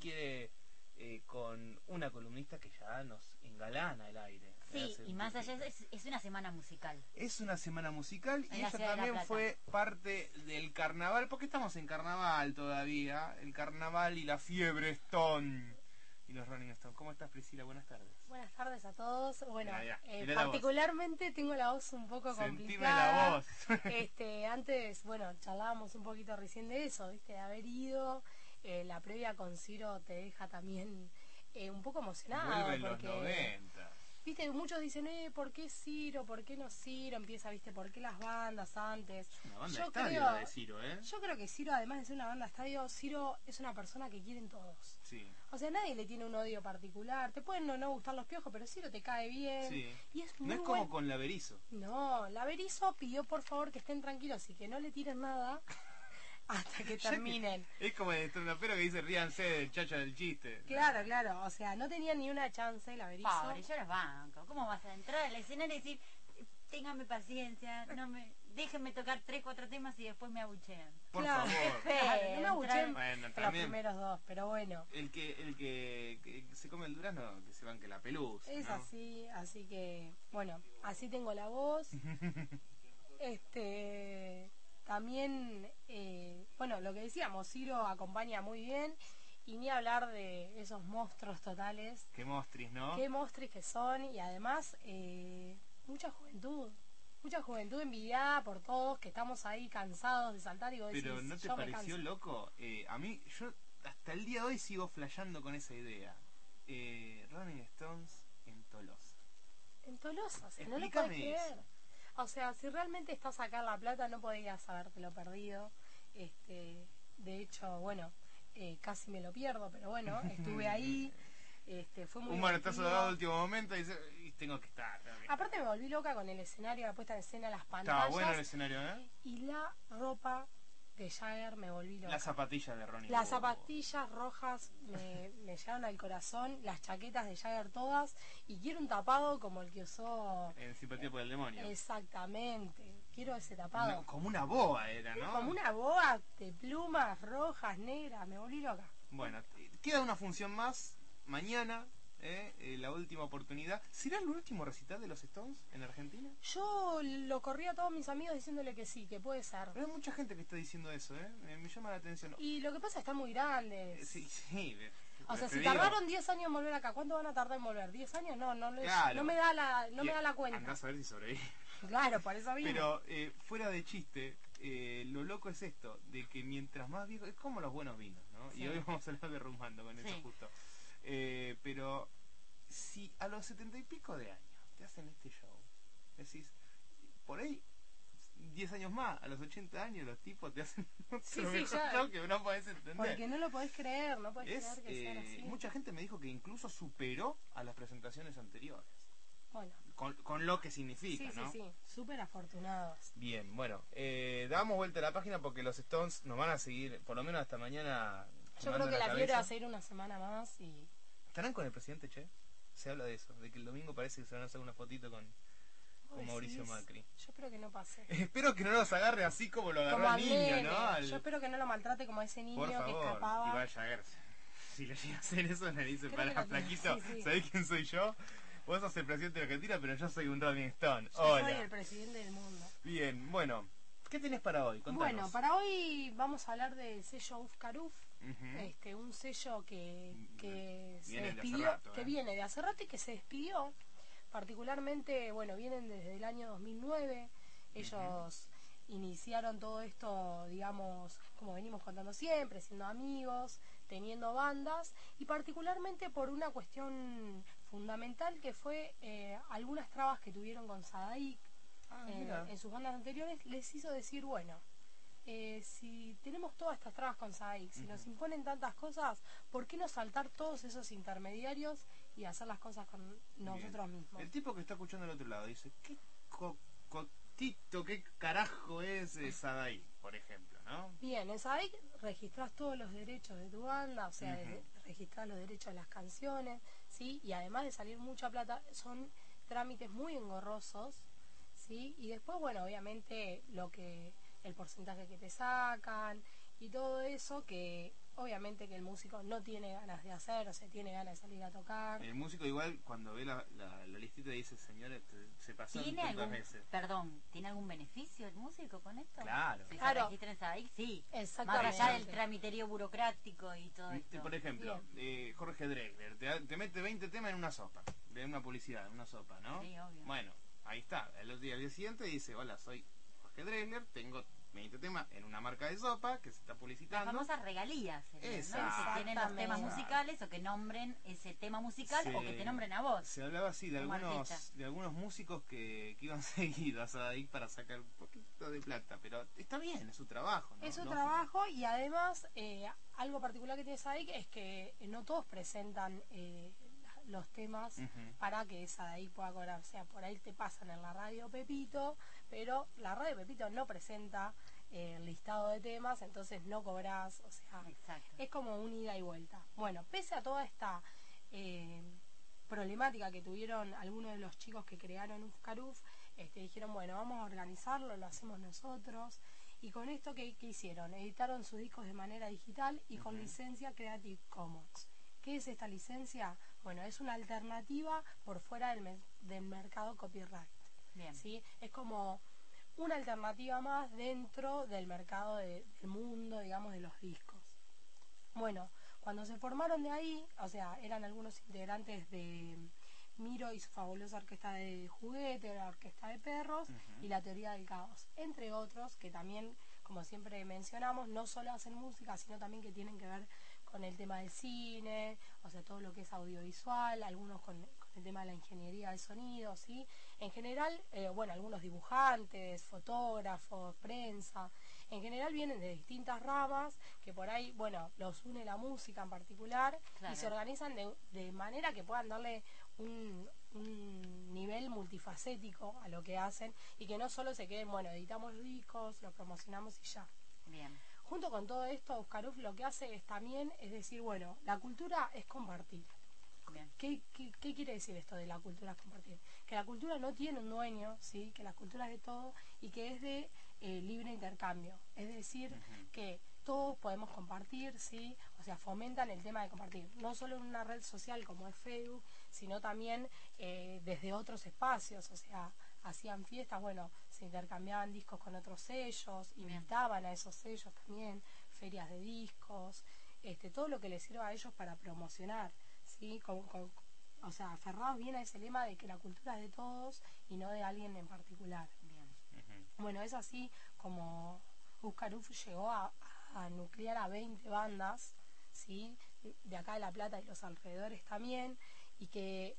quiere con una columnista que ya nos engalana el aire. Sí, y más allá es una semana musical. Es una semana musical y En la ella ciudad de La también Plata. fue parte del carnaval, porque estamos en carnaval todavía, el carnaval y la fiebre Stone y los Rolling Stones. ¿Cómo estás, Priscila? Buenas tardes. Buenas tardes a todos. Bueno, mirá la particularmente tengo la voz un poco Sentime complicada. la voz. Antes, bueno, charlábamos un poquito recién de eso, ¿viste? De haber ido. La previa con Ciro te deja también un poco emocionado. Vuelve en los porque, 90. Viste, muchos dicen, ¿por qué Ciro? ¿Por qué no Ciro? Empieza, ¿viste? ¿Por qué las bandas antes? Una banda estadio la de Ciro, ¿eh? Yo creo que Ciro, además de ser una banda estadio, Ciro es una persona que quieren todos. Sí. O sea, nadie le tiene un odio particular. Te pueden no gustar los piojos, pero Ciro te cae bien. Sí. Y es No muy es como con la Berizo. No, la Berizo pidió por favor que estén tranquilos y que no le tiren nada hasta que terminen. Es como el estandapero que dice ríanse del chacha del chiste. Claro, claro. O sea, no tenía ni una chance la Berizo. Pobre, yo los banco. ¿Cómo vas a entrar al escenario y decir, téngame paciencia, déjenme tocar 3, 4 temas y después me abuchean? Por Claro, favor. claro, no me abuchen Bueno, los también. primeros dos, pero bueno. El que se come el durazno, que se banque la pelusa. Es ¿no? así que, bueno, así tengo la voz. También, bueno, lo que decíamos, Ciro acompaña muy bien. Y ni hablar de esos monstruos totales. Qué mostris, ¿no? Qué monstruos que son. Y además, mucha juventud. Mucha juventud envidiada por todos, que estamos ahí cansados de saltar y vos Pero decís, ¿no te yo me pareció canso. loco? A mí, yo hasta el día de hoy sigo flasheando con esa idea. Rolling Stones en Tolosa. En Tolosa, o sea, no lo Explícame podés creer. eso. O sea, si realmente estás acá en La Plata, no podías habértelo perdido. De hecho, bueno, casi me lo pierdo, pero bueno, estuve ahí. Fue muy Un manotazo divertido. dado a último momento y dice, y tengo que estar. Aparte me volví loca con el escenario, la puesta en escena, las pantallas. Estaba bueno el escenario, ¿eh? Y la ropa de Jagger me volví loca. Las zapatillas de Ronnie. Las zapatillas rojas me llegaron al corazón, las chaquetas de Jagger todas, y quiero un tapado como el que usó. En Simpatía por el Demonio. Exactamente, quiero ese tapado. Como una boa era, ¿no? Como una boa de plumas rojas, negras, me volví loca. Bueno, queda una función más mañana, la última oportunidad. ¿Será el último recital de los Stones en Argentina? Yo lo corrí a todos mis amigos diciéndole que sí, que puede ser. Pero hay mucha gente que está diciendo eso, me llama la atención. Y lo que pasa es que están muy grandes. Sí. O sea, te si digo, tardaron 10 años en volver acá, ¿cuánto van a tardar en volver? ¿10 años? Claro. No me da la cuenta. Andás a ver si sobrevive. Claro, por eso mismo. Pero fuera de chiste, lo loco es esto, de que mientras más viejo, es como los buenos vinos, ¿no? Sí. Y hoy vamos a hablar de Rumando con eso Sí. justo. Pero si a los 70 y pico de años te hacen este show, decís, por ahí 10 años más, a los 80 años los tipos te hacen otro Sí, mejor ya. show que no podés entender. Porque no lo podés creer, no podés Es, creer que sea así. mucha gente me dijo que incluso superó a las presentaciones anteriores, Bueno, con lo que significa, sí, ¿no? sí, súper afortunados. Bien, bueno, damos vuelta a la página porque los Stones nos van a seguir, por lo menos hasta mañana. Yo creo que la fiebre va a seguir una semana más y... ¿Estarán con el presidente, che? Se habla de eso, de que el domingo parece que se van a hacer una fotito con Mauricio decís, Macri. Yo espero que no pase. Espero que no los agarre así como lo agarró Como el al niño, nene. ¿no? Yo espero que no lo maltrate como a ese niño Por que favor, escapaba. igual Jagger, si le llega a hacer eso, le dice, Creo para que lo- flaquito, sí. ¿sabés quién soy yo? Vos sos el presidente de Argentina, pero yo soy un Rolling Stone. Yo Hola. soy el presidente del mundo. Bien, bueno, ¿qué tenés para hoy? Contanos. Bueno, para hoy vamos a hablar del sello Uf Caruf, Ujú. un sello que se Viene de hace despidió, rato, que viene de hace rato y que se despidió. Particularmente, bueno, vienen desde el año 2009. Ellos iniciaron todo esto, digamos, como venimos contando siempre, siendo amigos, teniendo bandas, y particularmente por una cuestión fundamental que fue algunas trabas que tuvieron con Sadaik Mira. en sus bandas anteriores, les hizo decir, bueno, si tenemos todas estas trabas con Sadaik, si nos imponen tantas cosas, ¿por qué no saltar todos esos intermediarios y hacer las cosas con nosotros Bien. mismos? El tipo que está escuchando al otro lado dice, ¿qué cocotito, qué carajo es Sadai, por ejemplo, ¿no? Bien, en Sadaik registrás todos los derechos de tu banda, o sea, registrás los derechos de las canciones, ¿sí? Y además de salir mucha plata, son trámites muy engorrosos, ¿sí? Y después, bueno, obviamente el porcentaje que te sacan y todo eso que obviamente que el músico no tiene ganas de hacer, o sea, tiene ganas de salir a tocar. El músico igual cuando ve la listita dice, señores, se pasó ¿Tiene tantas algún, veces. perdón, ¿tiene algún beneficio el músico con esto? Claro. Si Claro. se registra en SADIC, sí. Más Exactamente. allá del tramiterio burocrático y todo esto. Por ejemplo, Jorge Drexler te mete 20 temas en una sopa, de una publicidad, en una sopa, ¿no? Sí, obvio. Bueno, ahí está. El día siguiente dice, hola, soy Jorge Drexler, tengo 20 temas en una marca de sopa que se está Las publicitando. famosas regalías, serían, ¿no? Exacto. Que tienen los temas Exactamente. musicales o que nombren ese tema musical Se- o que te nombren a vos. Se hablaba así de como artista. algunos músicos que iban seguidos a Sadaik para sacar un poquito de plata, pero está bien, es su trabajo, ¿no? Es su No- trabajo y además algo particular que tiene Sadaik es que no todos presentan los temas Ujú. para que Sadaik pueda cobrar. O sea, por ahí te pasan en la radio Pepito, pero la radio Pepito no presenta el listado de temas, entonces no cobras, o sea, Exacto. es como un ida y vuelta. Bueno, pese a toda esta problemática que tuvieron algunos de los chicos que crearon Uzcaruf, dijeron, bueno, vamos a organizarlo, lo hacemos nosotros. Y con esto, ¿qué hicieron? Editaron sus discos de manera digital y con licencia Creative Commons. ¿Qué es esta licencia? Bueno, es una alternativa por fuera del mercado copyright. Bien. ¿Sí? Es como una alternativa más dentro del mercado del mundo, digamos, de los discos. Bueno, cuando se formaron de ahí, o sea, eran algunos integrantes de Miro y su fabulosa orquesta de juguete, la orquesta de perros y la teoría del caos, entre otros que también, como siempre mencionamos, no solo hacen música, sino también que tienen que ver con el tema del cine, o sea, todo lo que es audiovisual, algunos con el tema de la ingeniería de sonido, ¿sí? En general, bueno, algunos dibujantes, fotógrafos, prensa, en general vienen de distintas ramas, que por ahí, bueno, los une la música en particular, Claro. y se organizan de manera que puedan darle un nivel multifacético a lo que hacen, y que no solo se queden, bueno, editamos los discos, los promocionamos y ya. Bien. Junto con todo esto, Uzcaruf lo que hace es también, es decir, bueno, la cultura es compartir. Bien. ¿Qué quiere decir esto de la cultura es compartir? Que la cultura no tiene un dueño, ¿sí? Que la cultura es de todo y que es de libre intercambio. Es decir, que todos podemos compartir, ¿sí? O sea, fomentan el tema de compartir. No solo en una red social como es Facebook, sino también desde otros espacios. O sea, hacían fiestas, bueno, se intercambiaban discos con otros sellos, invitaban a esos sellos también, ferias de discos, todo lo que les sirva a ellos para promocionar, ¿sí? O sea, aferrados bien a ese lema de que la cultura es de todos y no de alguien en particular. Bien. Bueno, es así como Uzcaruf llegó a nuclear a 20 bandas, ¿sí? De acá de La Plata y los alrededores también, y que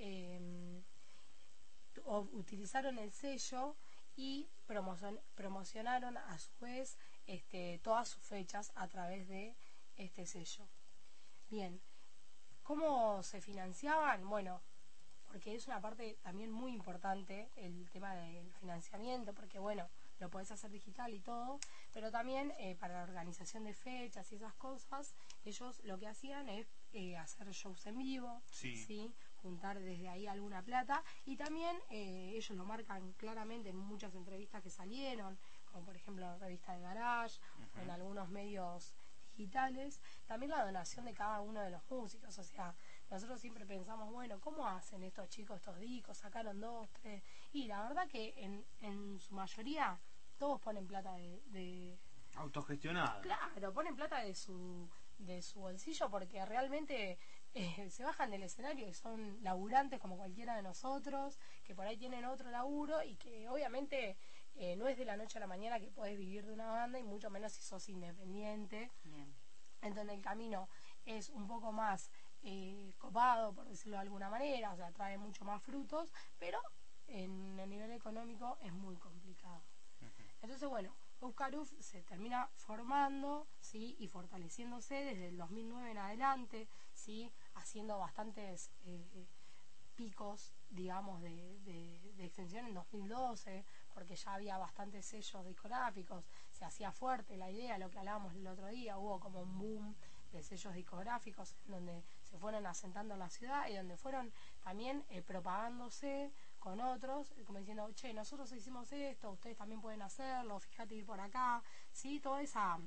utilizaron el sello y promocionaron a su vez todas sus fechas a través de este sello. Bien, ¿cómo se financiaban? Bueno, porque es una parte también muy importante el tema del financiamiento, porque bueno, lo podés hacer digital y todo, pero también para la organización de fechas y esas cosas, ellos lo que hacían es hacer shows en vivo, Sí. juntar desde ahí alguna plata, y también ellos lo marcan claramente en muchas entrevistas que salieron, como por ejemplo en la revista de Garage, o en algunos medios digitales, también la donación de cada uno de los músicos. O sea, nosotros siempre pensamos, bueno, ¿cómo hacen estos chicos estos discos? Sacaron 2, 3, y la verdad que en su mayoría todos ponen plata de Autogestionado. claro, ponen plata de su bolsillo, porque realmente se bajan del escenario y son laburantes como cualquiera de nosotros, que por ahí tienen otro laburo y que obviamente no es de la noche a la mañana que podés vivir de una banda, y mucho menos si sos independiente, Bien. en donde el camino es un poco más copado, por decirlo de alguna manera, o sea, trae mucho más frutos, pero en el nivel económico es muy complicado. Entonces, bueno, Uzcaruf se termina formando, ¿sí? Y fortaleciéndose desde el 2009 en adelante, ¿sí? Haciendo bastantes picos, digamos, de extensión en 2012, porque ya había bastantes sellos discográficos, se hacía fuerte la idea, lo que hablábamos el otro día, hubo como un boom de sellos discográficos en donde se fueron asentando en la ciudad y donde fueron también propagándose con otros, como diciendo, che, nosotros hicimos esto, ustedes también pueden hacerlo, fíjate ir por acá, ¿sí? Toda esa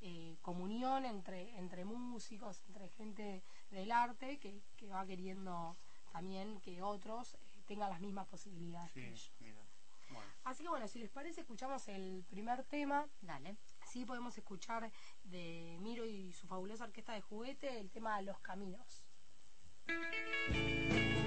comunión entre músicos, entre gente del arte que va queriendo también que otros tengan las mismas posibilidades que ellos. Mira. Bueno. Así que bueno, si les parece, escuchamos el primer tema. Dale. Sí, podemos escuchar de Miro y su fabulosa orquesta de juguete el tema Los Caminos.